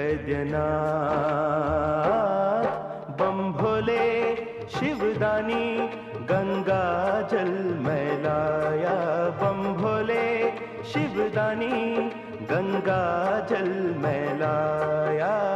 वैद्यनाथ। बम भोले शिवदानी गंगा जल मैं लाया। बम भोले शिवदानी गंगा जल मैं लाया।